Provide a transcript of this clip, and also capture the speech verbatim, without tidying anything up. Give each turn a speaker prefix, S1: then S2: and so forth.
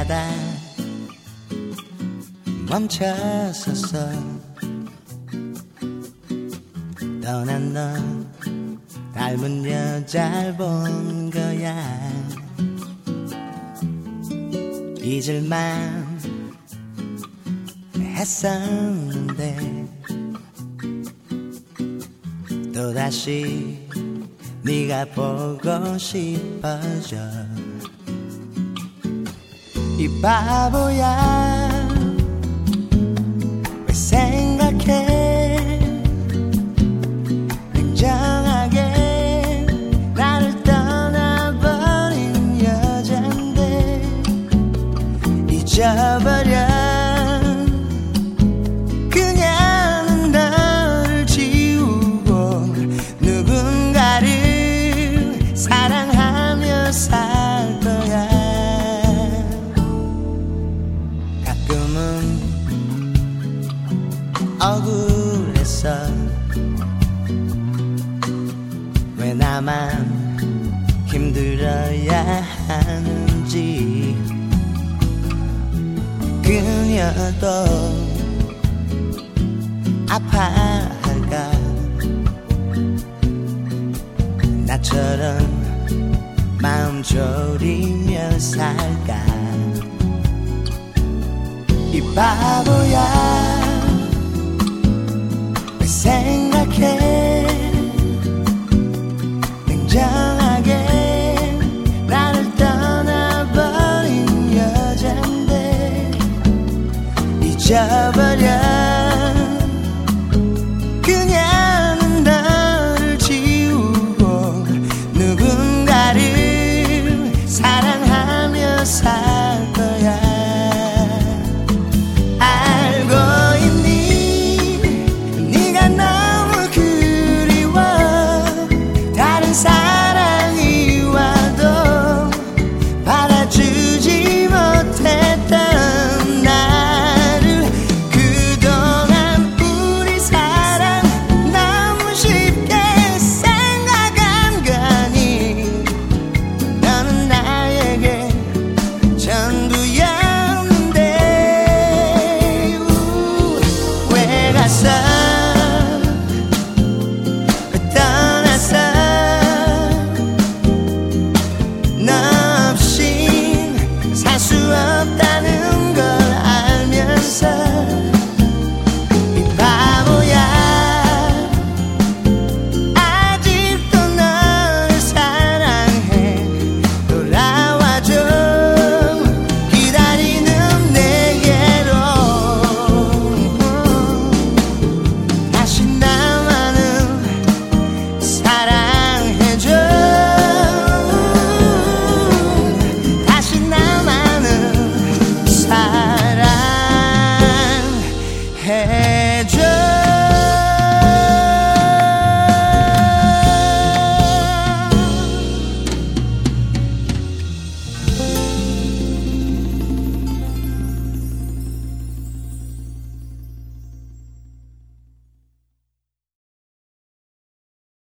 S1: 가다 멈춰섰어. 떠난 너 닮은 여자를 본 거야. 잊을만 했었는데 또다시 네가 보고 싶어져. 이 바보야 왜 생각해 냉정하게 나를 떠나버린 여잔데 잊어버려. 그냥 너를 지우고 누군가를 사랑하며 살 거야. 가끔은 억울했어. 왜 나만 힘들어야 하는지. 그녀도 아파할까. 나처럼 마음 졸이며 살까. 이 바보야 왜 생각해